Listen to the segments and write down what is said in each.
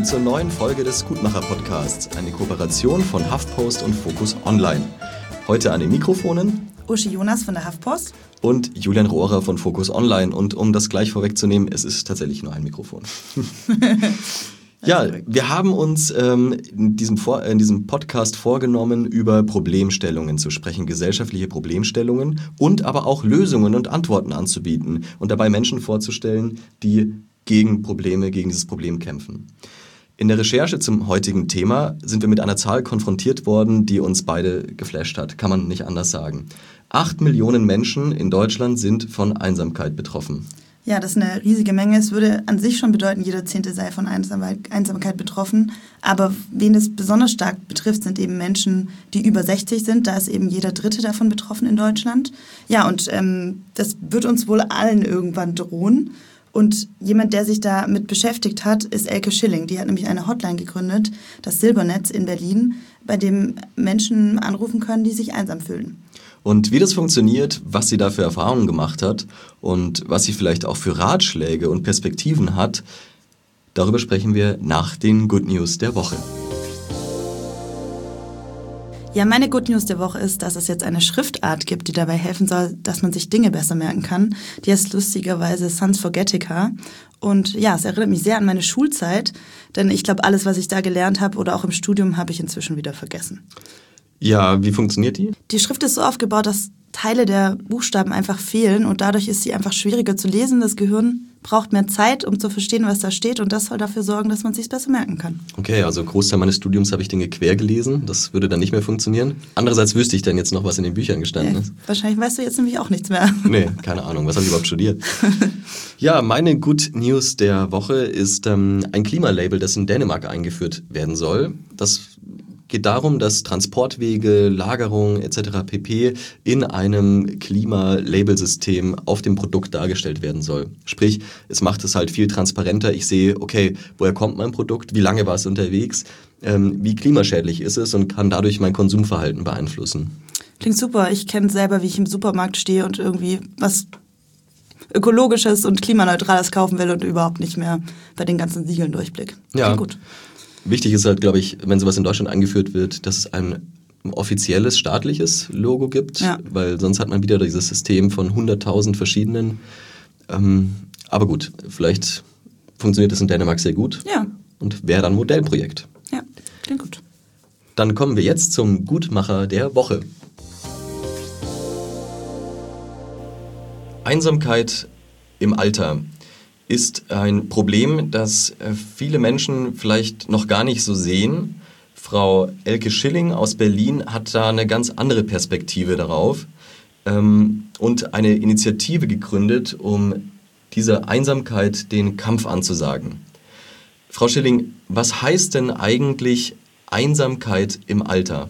willkommen zur neuen Folge des Gutmacher-Podcasts, eine Kooperation von HuffPost und Focus Online. Heute an den Mikrofonen Uschi Jonas von der HuffPost und Julian Rohrer von Focus Online. Und um das gleich vorwegzunehmen, es ist tatsächlich nur ein Mikrofon. Ja, wir haben uns in diesem Podcast vorgenommen, über Problemstellungen zu sprechen, gesellschaftliche Problemstellungen und aber auch Lösungen und Antworten anzubieten und dabei Menschen vorzustellen, die gegen dieses Problem kämpfen. In der Recherche zum heutigen Thema sind wir mit einer Zahl konfrontiert worden, die uns beide geflasht hat, kann man nicht anders sagen. 8 Millionen Menschen in Deutschland sind von Einsamkeit betroffen. Ja, das ist eine riesige Menge. Es würde an sich schon bedeuten, jeder Zehnte sei von Einsamkeit betroffen. Aber wen es besonders stark betrifft, sind eben Menschen, die über 60 sind. Da ist eben jeder Dritte davon betroffen in Deutschland. Ja, und das wird uns wohl allen irgendwann drohen. Und jemand, der sich damit beschäftigt hat, ist Elke Schilling. Die hat nämlich eine Hotline gegründet, das Silbernetz in Berlin, bei dem Menschen anrufen können, die sich einsam fühlen. Und wie das funktioniert, was sie da für Erfahrungen gemacht hat und was sie vielleicht auch für Ratschläge und Perspektiven hat, darüber sprechen wir nach den Good News der Woche. Ja, meine Good News der Woche ist, dass es jetzt eine Schriftart gibt, die dabei helfen soll, dass man sich Dinge besser merken kann. Die heißt lustigerweise Sans Forgetica. Und ja, es erinnert mich sehr an meine Schulzeit, denn ich glaube, alles, was ich da gelernt habe oder auch im Studium, habe ich inzwischen wieder vergessen. Ja, wie funktioniert die? Die Schrift ist so aufgebaut, dass Teile der Buchstaben einfach fehlen und dadurch ist sie einfach schwieriger zu lesen. Das Gehirn braucht mehr Zeit, um zu verstehen, was da steht und das soll dafür sorgen, dass man es sich besser merken kann. Okay, also Großteil meines Studiums habe ich Dinge quer gelesen. Das würde dann nicht mehr funktionieren. Andererseits wüsste ich dann jetzt noch, was in den Büchern gestanden ist. Wahrscheinlich weißt du jetzt nämlich auch nichts mehr. Nee, keine Ahnung. Was habe ich überhaupt studiert? Ja, meine Good News der Woche ist ein Klimalabel, das in Dänemark eingeführt werden soll. Das geht darum, dass Transportwege, Lagerung etc. pp. In einem Klimalabelsystem auf dem Produkt dargestellt werden soll. Sprich, es macht es halt viel transparenter. Ich sehe, okay, woher kommt mein Produkt, wie lange war es unterwegs, wie klimaschädlich ist es und kann dadurch mein Konsumverhalten beeinflussen. Klingt super. Ich kenne selber, wie ich im Supermarkt stehe und irgendwie was Ökologisches und Klimaneutrales kaufen will und überhaupt nicht mehr bei den ganzen Siegeln durchblick. Ja. Klingt gut. Wichtig ist halt, glaube ich, wenn sowas in Deutschland eingeführt wird, dass es ein offizielles staatliches Logo gibt, ja. Weil sonst hat man wieder dieses System von 100.000 verschiedenen. Aber gut, vielleicht funktioniert das in Dänemark sehr gut und wäre dann ein Modellprojekt. Ja, klingt gut. Dann kommen wir jetzt zum Gutmacher der Woche. Einsamkeit im Alter ist ein Problem, das viele Menschen vielleicht noch gar nicht so sehen. Frau Elke Schilling aus Berlin hat da eine ganz andere Perspektive darauf und eine Initiative gegründet, um dieser Einsamkeit den Kampf anzusagen. Frau Schilling, was heißt denn eigentlich Einsamkeit im Alter?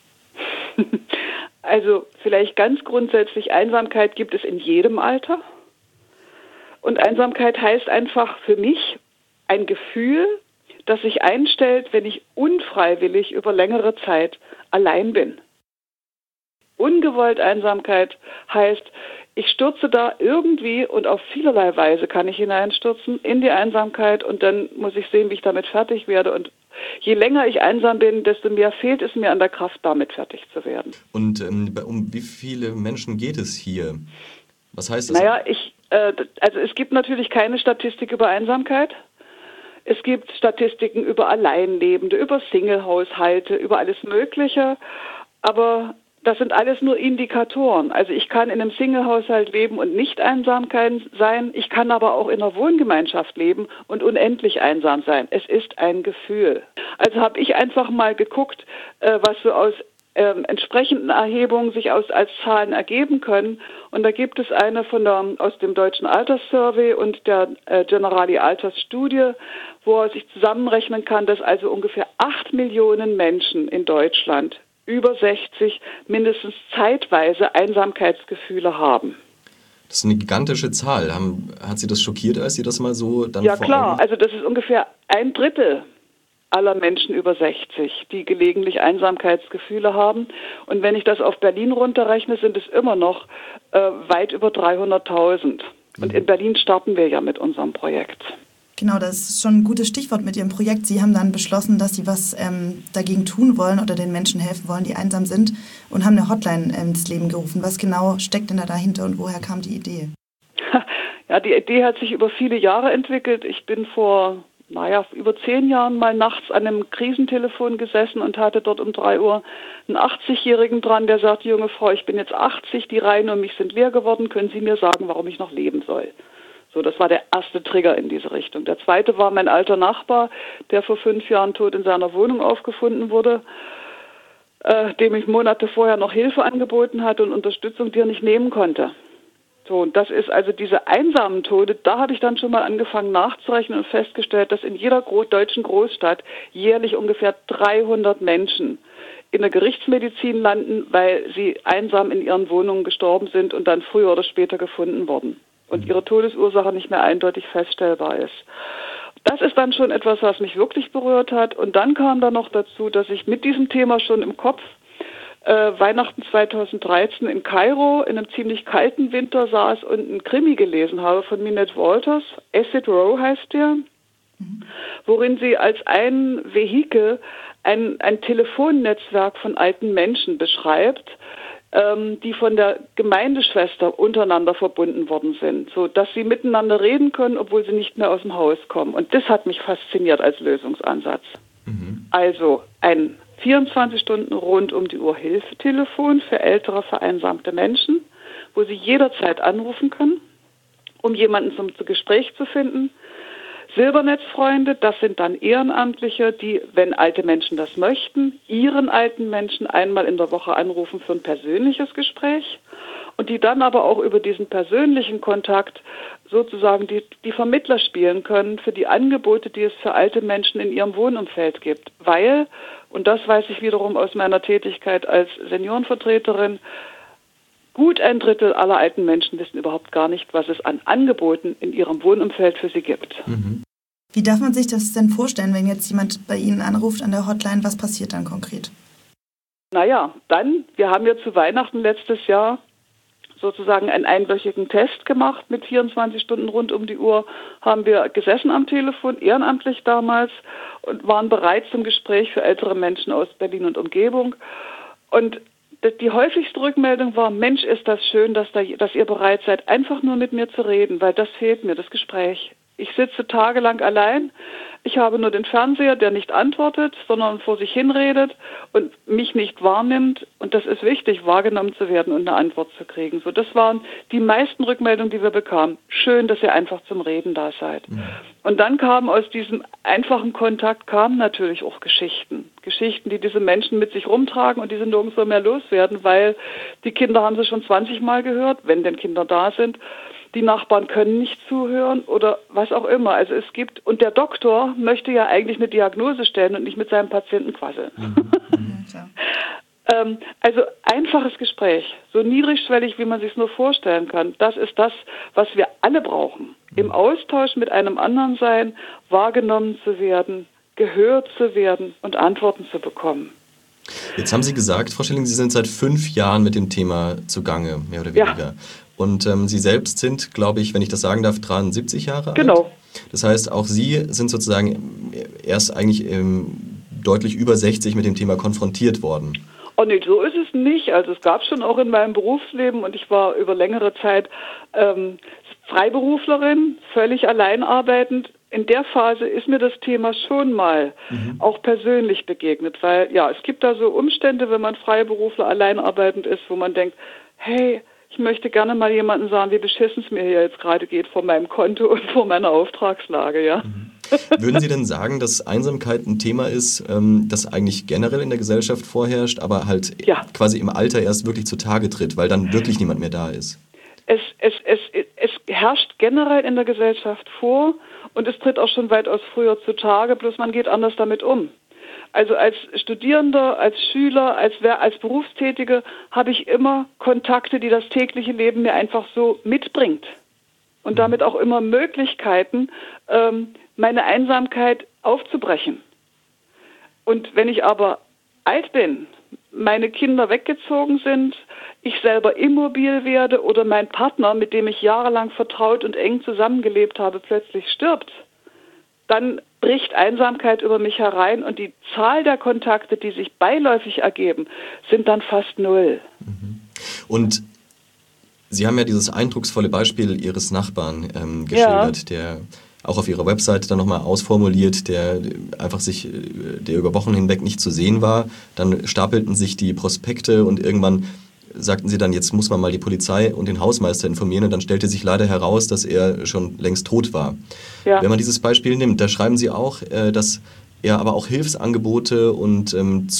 Also vielleicht ganz grundsätzlich, Einsamkeit gibt es in jedem Alter. Und Einsamkeit heißt einfach für mich ein Gefühl, das sich einstellt, wenn ich unfreiwillig über längere Zeit allein bin. Ungewollt Einsamkeit heißt, ich stürze da irgendwie und auf vielerlei Weise kann ich hineinstürzen in die Einsamkeit und dann muss ich sehen, wie ich damit fertig werde. Und je länger ich einsam bin, desto mehr fehlt es mir an der Kraft, damit fertig zu werden. Und um wie viele Menschen geht es hier? Was heißt das? Naja, also es gibt natürlich keine Statistik über Einsamkeit. Es gibt Statistiken über Alleinlebende, über Single-Haushalte, über alles Mögliche. Aber das sind alles nur Indikatoren. Also ich kann in einem Single-Haushalt leben und nicht einsam sein. Ich kann aber auch in einer Wohngemeinschaft leben und unendlich einsam sein. Es ist ein Gefühl. Also habe ich einfach mal geguckt, was so aus entsprechenden Erhebungen sich als Zahlen ergeben können. Und da gibt es eine aus dem Deutschen Alterssurvey und der Generali Altersstudie, wo er sich zusammenrechnen kann, dass also ungefähr 8 Millionen Menschen in Deutschland über 60 mindestens zeitweise Einsamkeitsgefühle haben. Das ist eine gigantische Zahl. Hat Sie das schockiert, als Sie das mal so dann Ja klar, also das ist ungefähr 1/3 aller Menschen über 60, die gelegentlich Einsamkeitsgefühle haben. Und wenn ich das auf Berlin runterrechne, sind es immer noch weit über 300.000. Und in Berlin starten wir ja mit unserem Projekt. Genau, das ist schon ein gutes Stichwort mit Ihrem Projekt. Sie haben dann beschlossen, dass Sie was dagegen tun wollen oder den Menschen helfen wollen, die einsam sind, und haben eine Hotline ins Leben gerufen. Was genau steckt denn da dahinter und woher kam die Idee? Ja, die Idee hat sich über viele Jahre entwickelt. Ich bin vor über 10 Jahren mal nachts an einem Krisentelefon gesessen und hatte dort um 3 Uhr einen 80-Jährigen dran, der sagt: Junge Frau, ich bin jetzt 80, die Reihen um mich sind leer geworden, können Sie mir sagen, warum ich noch leben soll? So, das war der erste Trigger in diese Richtung. Der zweite war mein alter Nachbar, der vor 5 Jahren tot in seiner Wohnung aufgefunden wurde, dem ich Monate vorher noch Hilfe angeboten hatte und Unterstützung, die er nicht nehmen konnte. So, und das ist also diese einsamen Tode, da habe ich dann schon mal angefangen nachzurechnen und festgestellt, dass in jeder deutschen Großstadt jährlich ungefähr 300 Menschen in der Gerichtsmedizin landen, weil sie einsam in ihren Wohnungen gestorben sind und dann früher oder später gefunden wurden und ihre Todesursache nicht mehr eindeutig feststellbar ist. Das ist dann schon etwas, was mich wirklich berührt hat. Und dann kam dann noch dazu, dass ich mit diesem Thema schon im Kopf Weihnachten 2013 in Kairo in einem ziemlich kalten Winter saß und einen Krimi gelesen habe von Minette Walters. Acid Row heißt der, worin sie als ein Vehikel ein Telefonnetzwerk von alten Menschen beschreibt, die von der Gemeindeschwester untereinander verbunden worden sind, so dass sie miteinander reden können, obwohl sie nicht mehr aus dem Haus kommen. Und das hat mich fasziniert als Lösungsansatz. Also ein 24 Stunden rund um die Uhr Hilfetelefon für ältere, vereinsamte Menschen, wo sie jederzeit anrufen können, um jemanden zum Gespräch zu finden. Silbernetzfreunde, das sind dann Ehrenamtliche, die, wenn alte Menschen das möchten, ihren alten Menschen einmal in der Woche anrufen für ein persönliches Gespräch und die dann aber auch über diesen persönlichen Kontakt sozusagen die Vermittler spielen können für die Angebote, die es für alte Menschen in ihrem Wohnumfeld gibt. Weil, und das weiß ich wiederum aus meiner Tätigkeit als Seniorenvertreterin, gut 1/3 aller alten Menschen wissen überhaupt gar nicht, was es an Angeboten in ihrem Wohnumfeld für sie gibt. Wie darf man sich das denn vorstellen, wenn jetzt jemand bei Ihnen anruft an der Hotline? Was passiert dann konkret? Naja, wir haben ja zu Weihnachten letztes Jahr sozusagen einen einwöchigen Test gemacht mit 24 Stunden rund um die Uhr, haben wir gesessen am Telefon, ehrenamtlich damals, und waren bereit zum Gespräch für ältere Menschen aus Berlin und Umgebung. Und die häufigste Rückmeldung war: Mensch, ist das schön, dass ihr bereit seid, einfach nur mit mir zu reden, weil das fehlt mir, das Gespräch. Ich sitze tagelang allein, ich habe nur den Fernseher, der nicht antwortet, sondern vor sich hinredet und mich nicht wahrnimmt. Und das ist wichtig, wahrgenommen zu werden und eine Antwort zu kriegen. So, das waren die meisten Rückmeldungen, die wir bekamen. Schön, dass ihr einfach zum Reden da seid. Und dann kamen aus diesem einfachen Kontakt natürlich auch Geschichten. Geschichten, die diese Menschen mit sich rumtragen und die sie nirgendwo mehr loswerden, weil die Kinder haben sie schon 20 Mal gehört, wenn denn Kinder da sind. Die Nachbarn können nicht zuhören oder was auch immer. Also es gibt, und der Doktor möchte ja eigentlich eine Diagnose stellen und nicht mit seinem Patienten quasseln. Also einfaches Gespräch, so niedrigschwellig, wie man sich es nur vorstellen kann. Das ist das, was wir alle brauchen. Im Austausch mit einem anderen sein, wahrgenommen zu werden, gehört zu werden und Antworten zu bekommen. Jetzt haben Sie gesagt, Frau Schilling, Sie sind seit 5 Jahren mit dem Thema zugange, mehr oder weniger. Ja. Und Sie selbst sind, glaube ich, wenn ich das sagen darf, 73 Jahre alt. Genau. Das heißt, auch Sie sind sozusagen erst eigentlich deutlich über 60 mit dem Thema konfrontiert worden. Oh nee, so ist es nicht. Also es gab schon auch in meinem Berufsleben, und ich war über längere Zeit Freiberuflerin, völlig alleinarbeitend. In der Phase ist mir das Thema schon mal auch persönlich begegnet, weil ja, es gibt da so Umstände, wenn man Freiberufler alleinarbeitend ist, wo man denkt, hey, ich möchte gerne mal jemandem sagen, wie beschissen es mir hier jetzt gerade geht vor meinem Konto und vor meiner Auftragslage, ja. Würden Sie denn sagen, dass Einsamkeit ein Thema ist, das eigentlich generell in der Gesellschaft vorherrscht, aber halt quasi im Alter erst wirklich zutage tritt, weil dann wirklich niemand mehr da ist? Es herrscht generell in der Gesellschaft vor und es tritt auch schon weitaus früher zutage, bloß man geht anders damit um. Also als Studierender, als Schüler, als Berufstätige habe ich immer Kontakte, die das tägliche Leben mir einfach so mitbringt. Und damit auch immer Möglichkeiten, meine Einsamkeit aufzubrechen. Und wenn ich aber alt bin, meine Kinder weggezogen sind, ich selber immobil werde oder mein Partner, mit dem ich jahrelang vertraut und eng zusammengelebt habe, plötzlich stirbt, dann bricht Einsamkeit über mich herein und die Zahl der Kontakte, die sich beiläufig ergeben, sind dann fast 0. Und Sie haben ja dieses eindrucksvolle Beispiel Ihres Nachbarn geschildert, der auch auf Ihrer Website dann nochmal ausformuliert, der über Wochen hinweg nicht zu sehen war. Dann stapelten sich die Prospekte und irgendwann sagten Sie dann, jetzt muss man mal die Polizei und den Hausmeister informieren, und dann stellte sich leider heraus, dass er schon längst tot war. Ja. Wenn man dieses Beispiel nimmt, da schreiben Sie auch, dass er aber auch Hilfsangebote und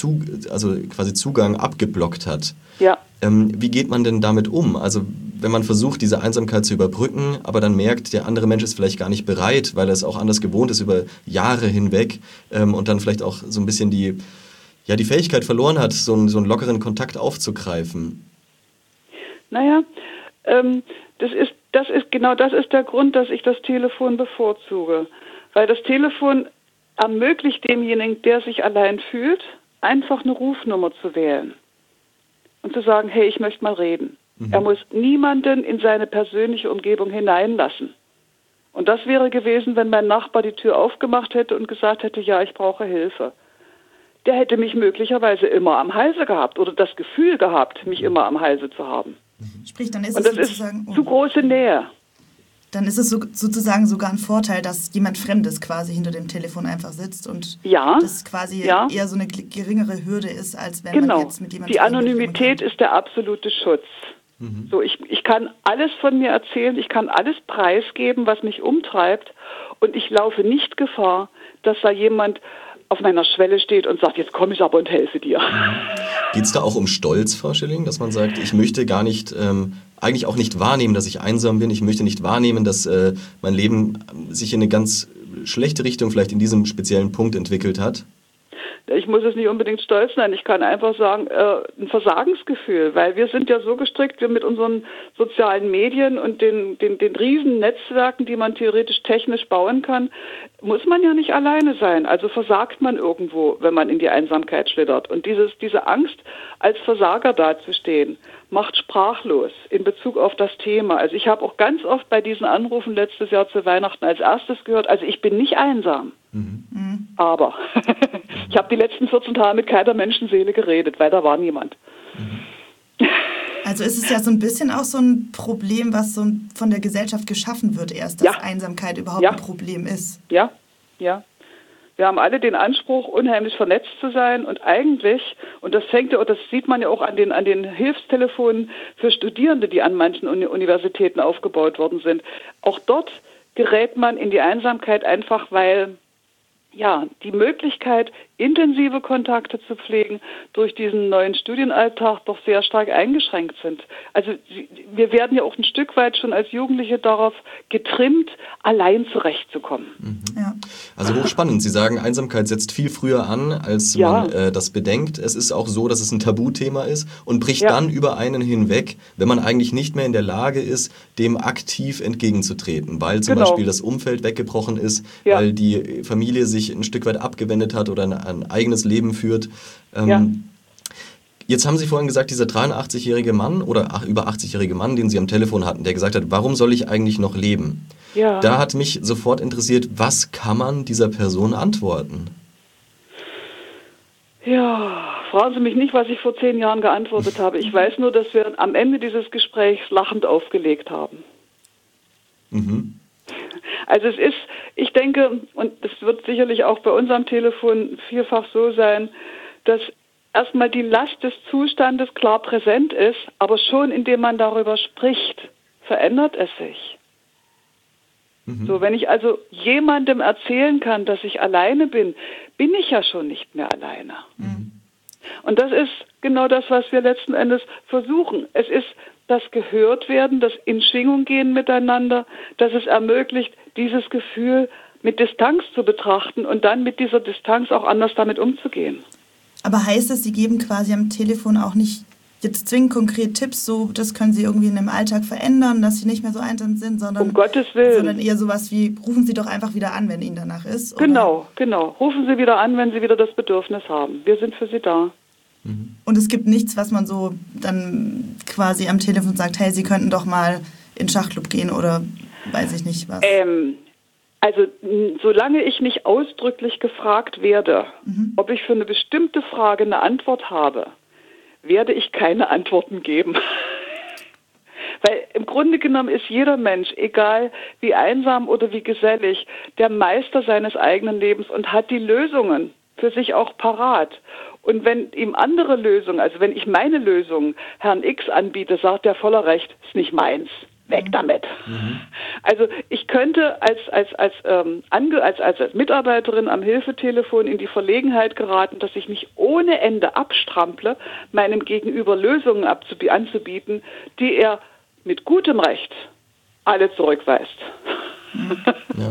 quasi Zugang abgeblockt hat. Ja. Wie geht man denn damit um? Also wenn man versucht, diese Einsamkeit zu überbrücken, aber dann merkt, der andere Mensch ist vielleicht gar nicht bereit, weil er es auch anders gewohnt ist über Jahre hinweg, und dann vielleicht auch so ein bisschen die Fähigkeit verloren hat, so einen lockeren Kontakt aufzugreifen. Naja, das ist der Grund, dass ich das Telefon bevorzuge. Weil das Telefon ermöglicht demjenigen, der sich allein fühlt, einfach eine Rufnummer zu wählen und zu sagen, hey, ich möchte mal reden. Er muss niemanden in seine persönliche Umgebung hineinlassen. Und das wäre gewesen, wenn mein Nachbar die Tür aufgemacht hätte und gesagt hätte, ja, ich brauche Hilfe. Der hätte mich möglicherweise immer am Halse gehabt oder das Gefühl gehabt, mich immer am Halse zu haben. Sprich, dann ist und es das sozusagen ist zu große Nähe. Dann ist es sozusagen sogar ein Vorteil, dass jemand Fremdes quasi hinter dem Telefon einfach sitzt und das quasi eher so eine geringere Hürde ist, als wenn man jetzt mit jemandem... Die Anonymität ist der absolute Schutz. So, ich kann alles von mir erzählen, ich kann alles preisgeben, was mich umtreibt, und ich laufe nicht Gefahr, dass da jemand auf meiner Schwelle steht und sagt, jetzt komme ich aber und helfe dir. Geht es da auch um Stolz, Frau Schilling, dass man sagt, ich möchte gar nicht, eigentlich auch nicht wahrnehmen, dass ich einsam bin, ich möchte nicht wahrnehmen, dass mein Leben sich in eine ganz schlechte Richtung vielleicht in diesem speziellen Punkt entwickelt hat? Ich muss es nicht unbedingt stolz nennen, ich kann einfach sagen, ein Versagensgefühl, weil wir sind ja so gestrickt, wir mit unseren sozialen Medien und den riesen Netzwerken, die man theoretisch technisch bauen kann, muss man ja nicht alleine sein. Also versagt man irgendwo, wenn man in die Einsamkeit schlittert. Und diese Angst, als Versager dazustehen, macht sprachlos in Bezug auf das Thema. Also ich habe auch ganz oft bei diesen Anrufen letztes Jahr zu Weihnachten als erstes gehört, also ich bin nicht einsam. Aber ich habe die letzten 14 Tage mit keiner Menschenseele geredet, weil da war niemand. Also ist es ja so ein bisschen auch so ein Problem, was so von der Gesellschaft geschaffen wird erst, dass Einsamkeit überhaupt ein Problem ist. Ja. Wir haben alle den Anspruch, unheimlich vernetzt zu sein, und eigentlich, und das sieht man ja auch an den Hilfstelefonen für Studierende, die an manchen Universitäten aufgebaut worden sind. Auch dort gerät man in die Einsamkeit einfach, weil die Möglichkeit, intensive Kontakte zu pflegen, durch diesen neuen Studienalltag doch sehr stark eingeschränkt sind. Also wir werden ja auch ein Stück weit schon als Jugendliche darauf getrimmt, allein zurechtzukommen. Ja. Also hochspannend. Sie sagen, Einsamkeit setzt viel früher an, als man das bedenkt. Es ist auch so, dass es ein Tabuthema ist und bricht dann über einen hinweg, wenn man eigentlich nicht mehr in der Lage ist, dem aktiv entgegenzutreten, weil zum Beispiel das Umfeld weggebrochen ist, weil die Familie sich ein Stück weit abgewendet hat oder ein eigenes Leben führt. Jetzt haben Sie vorhin gesagt, dieser 83-jährige Mann oder über 80-jährige Mann, den Sie am Telefon hatten, der gesagt hat, warum soll ich eigentlich noch leben? Ja. Da hat mich sofort interessiert, was kann man dieser Person antworten? Ja, fragen Sie mich nicht, was ich vor 10 Jahren geantwortet habe. Ich weiß nur, dass wir am Ende dieses Gesprächs lachend aufgelegt haben. Also ich denke, und das wird sicherlich auch bei uns am Telefon vielfach so sein, dass erstmal die Last des Zustandes klar präsent ist, aber schon indem man darüber spricht, verändert es sich. So, wenn ich also jemandem erzählen kann, dass ich alleine bin, bin ich ja schon nicht mehr alleine. Und das ist genau das, was wir letzten Endes versuchen. Es ist das Gehörtwerden, das in Schwingung gehen miteinander, das es ermöglicht, dieses Gefühl mit Distanz zu betrachten und dann mit dieser Distanz auch anders damit umzugehen. Aber heißt das, Sie geben quasi am Telefon auch nicht jetzt zwingend konkret Tipps, so das können Sie irgendwie in dem Alltag verändern, dass Sie nicht mehr so einsam sind, sondern, um Gottes Willen. Sondern eher sowas wie, rufen Sie doch einfach wieder an, wenn Ihnen danach ist? Oder? Genau. Rufen Sie wieder an, wenn Sie wieder das Bedürfnis haben. Wir sind für Sie da. Und es gibt nichts, was man so dann quasi am Telefon sagt, hey, Sie könnten doch mal in den Schachclub gehen oder weiß ich nicht was. Also solange ich nicht ausdrücklich gefragt werde, ob ich für eine bestimmte Frage eine Antwort habe, werde ich keine Antworten geben. Weil im Grunde genommen ist jeder Mensch, egal wie einsam oder wie gesellig, der Meister seines eigenen Lebens und hat die Lösungen für sich auch parat. Und wenn ihm andere Lösungen, also wenn ich meine Lösung Herrn X anbiete, sagt er voller Recht, ist nicht meins. Weg damit. Also ich könnte als Mitarbeiterin am Hilfetelefon in die Verlegenheit geraten, dass ich mich ohne Ende abstrample, meinem Gegenüber Lösungen anzubieten, die er mit gutem Recht alle zurückweist. Ja.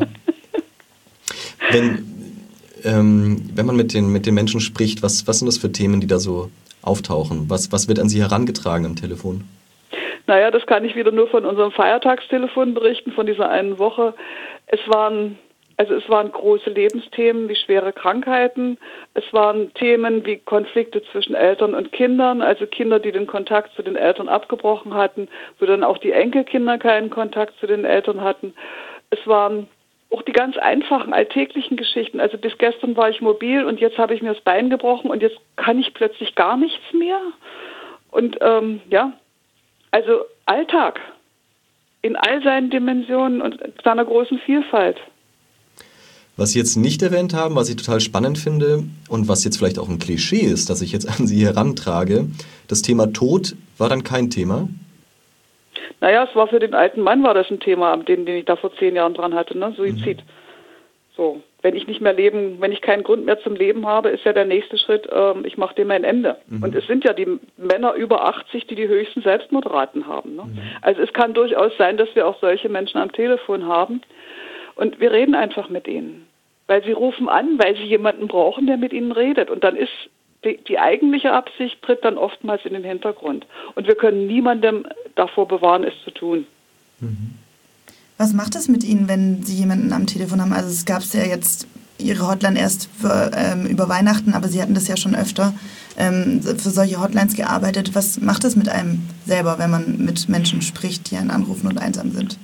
Wenn man mit den Menschen spricht, was sind das für Themen, die da so auftauchen? Was wird an Sie herangetragen am Telefon? Naja, das kann ich wieder nur von unserem Feiertagstelefon berichten, von dieser einen Woche. Es waren große Lebensthemen wie schwere Krankheiten. Es waren Themen wie Konflikte zwischen Eltern und Kindern, also Kinder, die den Kontakt zu den Eltern abgebrochen hatten, wo dann auch die Enkelkinder keinen Kontakt zu den Eltern hatten. Es waren auch die ganz einfachen alltäglichen Geschichten. Also bis gestern war ich mobil und jetzt habe ich mir das Bein gebrochen und jetzt kann ich plötzlich gar nichts mehr. Und also Alltag in all seinen Dimensionen und seiner großen Vielfalt. Was Sie jetzt nicht erwähnt haben, was ich total spannend finde und was jetzt vielleicht auch ein Klischee ist, das ich jetzt an Sie herantrage, das Thema Tod war dann kein Thema? Naja, es war für den alten Mann war das ein Thema, den ich da vor 10 Jahren dran hatte, ne? Suizid. So, wenn ich keinen Grund mehr zum Leben habe, ist ja der nächste Schritt, ich mache dem ein Ende. Und es sind ja die Männer über 80, die höchsten Selbstmordraten haben. Ne? Also es kann durchaus sein, dass wir auch solche Menschen am Telefon haben. Und wir reden einfach mit ihnen. Weil sie rufen an, weil sie jemanden brauchen, der mit ihnen redet. Und dann ist die eigentliche Absicht tritt dann oftmals in den Hintergrund. Und wir können niemandem davor bewahren, es zu tun. Was macht es mit Ihnen, wenn Sie jemanden am Telefon haben? Also es gab ja jetzt Ihre Hotline erst über Weihnachten, aber Sie hatten das ja schon öfter für solche Hotlines gearbeitet. Was macht es mit einem selber, wenn man mit Menschen spricht, die einen anrufen und einsam sind?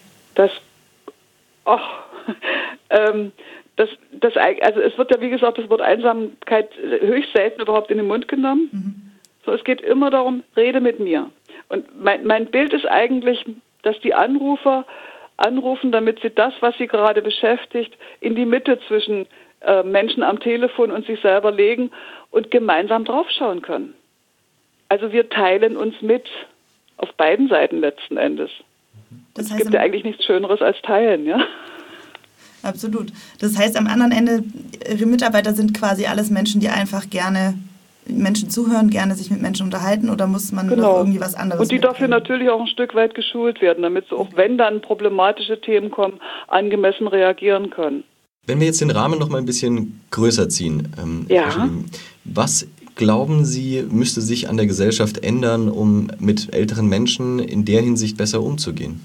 Also es wird ja, wie gesagt, das Wort Einsamkeit höchst selten überhaupt in den Mund genommen. So, es geht immer darum, rede mit mir. Und mein Bild ist eigentlich, dass die Anrufer anrufen, damit sie das, was sie gerade beschäftigt, in die Mitte zwischen Menschen am Telefon und sich selber legen und gemeinsam draufschauen können. Also wir teilen uns mit, auf beiden Seiten letzten Endes. Es gibt ja eigentlich nichts Schöneres als teilen, ja? Absolut. Das heißt, am anderen Ende, Ihre Mitarbeiter sind quasi alles Menschen, die einfach gerne Menschen zuhören, gerne sich mit Menschen unterhalten, oder muss man noch irgendwie was anderes und die dafür natürlich auch ein Stück weit geschult werden, damit sie auch, wenn dann problematische Themen kommen, angemessen reagieren können. Wenn wir jetzt den Rahmen noch mal ein bisschen größer ziehen, was glauben Sie, müsste sich an der Gesellschaft ändern, um mit älteren Menschen in der Hinsicht besser umzugehen?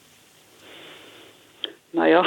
Naja,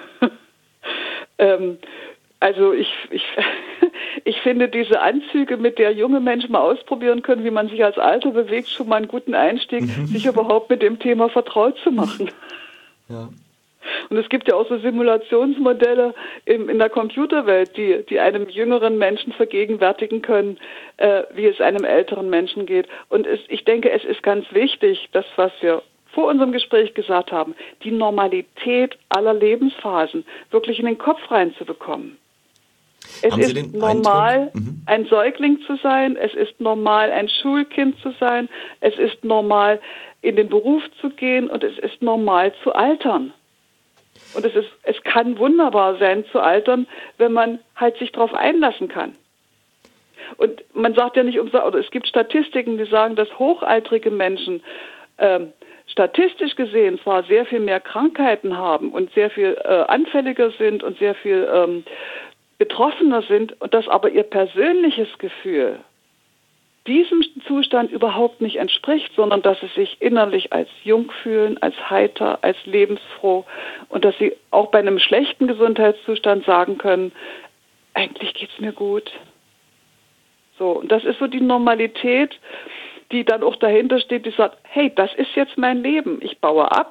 also ich finde diese Anzüge, mit der junge Menschen mal ausprobieren können, wie man sich als Alter bewegt, schon mal einen guten Einstieg, sich überhaupt mit dem Thema vertraut zu machen. Ja. Und es gibt ja auch so Simulationsmodelle in der Computerwelt, die einem jüngeren Menschen vergegenwärtigen können, wie es einem älteren Menschen geht. Und ich denke, es ist ganz wichtig, das, was wir vor unserem Gespräch gesagt haben, die Normalität aller Lebensphasen wirklich in den Kopf reinzubekommen. Es ist normal, ein Säugling zu sein, es ist normal, ein Schulkind zu sein, es ist normal, in den Beruf zu gehen, und es ist normal zu altern. Und es kann wunderbar sein zu altern, wenn man halt sich darauf einlassen kann. Und man sagt ja nicht umsonst, oder es gibt Statistiken, die sagen, dass hochaltrige Menschen statistisch gesehen zwar sehr viel mehr Krankheiten haben und sehr viel anfälliger sind und sehr viel betroffener sind, und dass aber ihr persönliches Gefühl diesem Zustand überhaupt nicht entspricht, sondern dass sie sich innerlich als jung fühlen, als heiter, als lebensfroh, und dass sie auch bei einem schlechten Gesundheitszustand sagen können, eigentlich geht's mir gut. So, und das ist so die Normalität, die dann auch dahinter steht, die sagt, hey, das ist jetzt mein Leben, ich baue ab,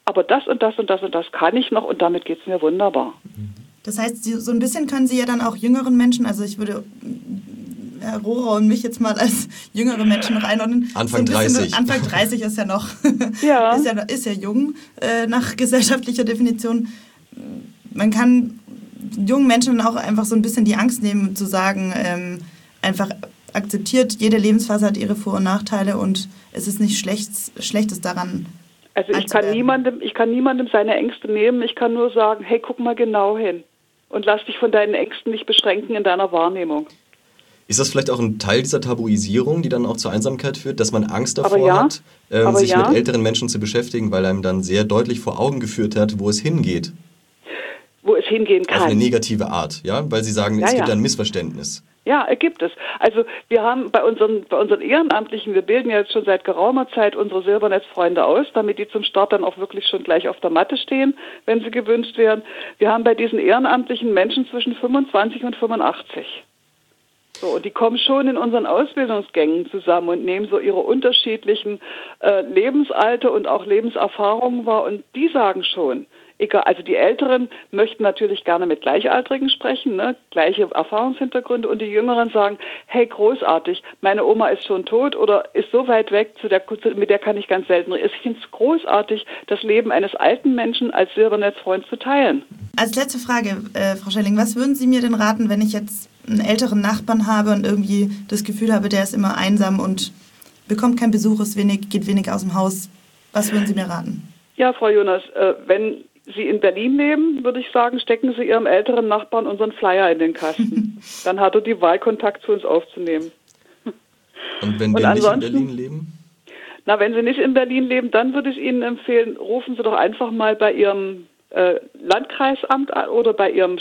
aber das und das und das und das kann ich noch und damit geht es mir wunderbar. Das heißt, so ein bisschen können Sie ja dann auch jüngeren Menschen, also ich würde Herr Rohrer und mich jetzt mal als jüngere Menschen noch einordnen. Anfang 30. Anfang 30 ist ja noch Ja. ist ja jung nach gesellschaftlicher Definition. Man kann jungen Menschen auch einfach so ein bisschen die Angst nehmen, zu sagen, einfach akzeptiert, jede Lebensphase hat ihre Vor- und Nachteile und es ist nichts Schlechtes daran. Also ich kann niemandem seine Ängste nehmen, ich kann nur sagen, hey, guck mal genau hin und lass dich von deinen Ängsten nicht beschränken in deiner Wahrnehmung. Ist das vielleicht auch ein Teil dieser Tabuisierung, die dann auch zur Einsamkeit führt, dass man Angst davor hat, sich mit älteren Menschen zu beschäftigen, weil einem dann sehr deutlich vor Augen geführt hat, wo es hingeht? Wo es hingehen kann. Auf eine negative Art, ja? Weil Sie sagen, es gibt ein Missverständnis. Ja, gibt es. Also wir haben bei unseren Ehrenamtlichen, wir bilden ja jetzt schon seit geraumer Zeit unsere Silbernetzfreunde aus, damit die zum Start dann auch wirklich schon gleich auf der Matte stehen, wenn sie gewünscht werden. Wir haben bei diesen Ehrenamtlichen Menschen zwischen 25 und 85. So, und die kommen schon in unseren Ausbildungsgängen zusammen und nehmen so ihre unterschiedlichen Lebensalter und auch Lebenserfahrungen wahr. Und die sagen schon, egal, also die Älteren möchten natürlich gerne mit Gleichaltrigen sprechen, ne, gleiche Erfahrungshintergründe. Und die Jüngeren sagen, hey, großartig, meine Oma ist schon tot oder ist so weit weg, mit der kann ich ganz selten reden. Ich finde es großartig, das Leben eines alten Menschen als Silbernetzfreund zu teilen. Als letzte Frage, Frau Schelling, was würden Sie mir denn raten, wenn ich jetzt einen älteren Nachbarn habe und irgendwie das Gefühl habe, der ist immer einsam und bekommt keinen Besuch, geht wenig aus dem Haus. Was würden Sie mir raten? Ja, Frau Jonas, wenn Sie in Berlin leben, würde ich sagen, stecken Sie Ihrem älteren Nachbarn unseren Flyer in den Kasten. Dann hat er die Wahl, Kontakt zu uns aufzunehmen. Und wenn wir nicht in Berlin leben? Na, wenn Sie nicht in Berlin leben, dann würde ich Ihnen empfehlen, rufen Sie doch einfach mal bei Ihrem Landkreisamt an oder bei Ihrem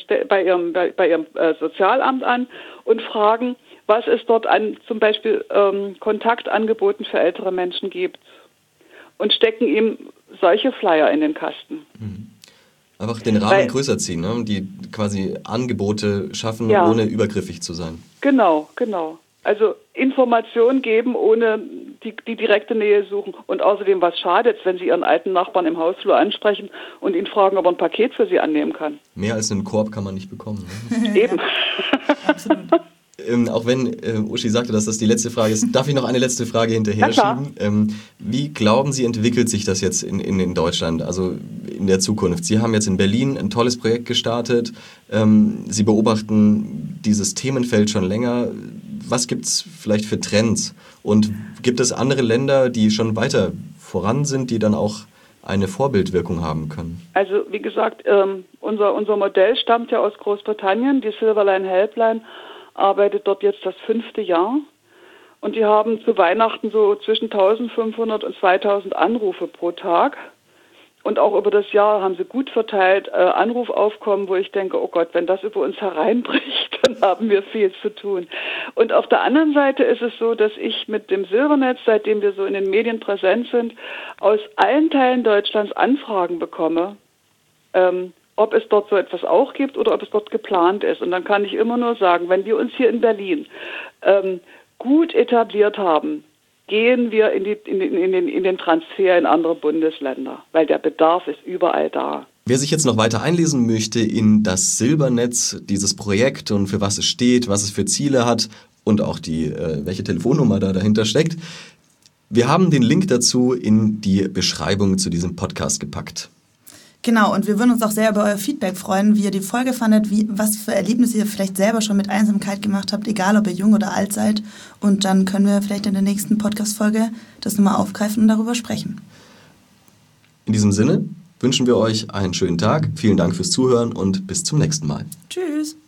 Sozialamt an und fragen, was es dort an zum Beispiel Kontaktangeboten für ältere Menschen gibt. Und stecken ihm solche Flyer in den Kasten. Einfach den Rahmen größer ziehen, ne? Die quasi Angebote schaffen, ohne übergriffig zu sein. Genau. Also Informationen geben, ohne die direkte Nähe suchen. Und außerdem, was schadet es, wenn Sie Ihren alten Nachbarn im Hausflur ansprechen und ihn fragen, ob er ein Paket für Sie annehmen kann? Mehr als einen Korb kann man nicht bekommen. Ne? Eben. Absolut. Auch wenn Uschi sagte, dass das die letzte Frage ist, darf ich noch eine letzte Frage hinterher schieben? Wie glauben Sie, entwickelt sich das jetzt in Deutschland, also in der Zukunft? Sie haben jetzt in Berlin ein tolles Projekt gestartet. Sie beobachten dieses Themenfeld schon länger. Was gibt es vielleicht für Trends? Und gibt es andere Länder, die schon weiter voran sind, die dann auch eine Vorbildwirkung haben können? Also wie gesagt, unser Modell stammt ja aus Großbritannien, die Silverline Helpline arbeitet dort jetzt das 5. Jahr und die haben zu Weihnachten so zwischen 1500 und 2000 Anrufe pro Tag und auch über das Jahr haben sie gut verteilt Anrufaufkommen, wo ich denke, oh Gott, wenn das über uns hereinbricht, dann haben wir viel zu tun. Und auf der anderen Seite ist es so, dass ich mit dem Silbernetz, seitdem wir so in den Medien präsent sind, aus allen Teilen Deutschlands Anfragen bekomme, ob es dort so etwas auch gibt oder ob es dort geplant ist. Und dann kann ich immer nur sagen, wenn wir uns hier in Berlin gut etabliert haben, gehen wir in den Transfer in andere Bundesländer, weil der Bedarf ist überall da. Wer sich jetzt noch weiter einlesen möchte in das Silbernetz, dieses Projekt und für was es steht, was es für Ziele hat und auch welche Telefonnummer dahinter steckt, wir haben den Link dazu in die Beschreibung zu diesem Podcast gepackt. Genau, und wir würden uns auch sehr über euer Feedback freuen, wie ihr die Folge fandet, was für Erlebnisse ihr vielleicht selber schon mit Einsamkeit gemacht habt, egal ob ihr jung oder alt seid. Und dann können wir vielleicht in der nächsten Podcast-Folge das nochmal aufgreifen und darüber sprechen. In diesem Sinne wünschen wir euch einen schönen Tag. Vielen Dank fürs Zuhören und bis zum nächsten Mal. Tschüss.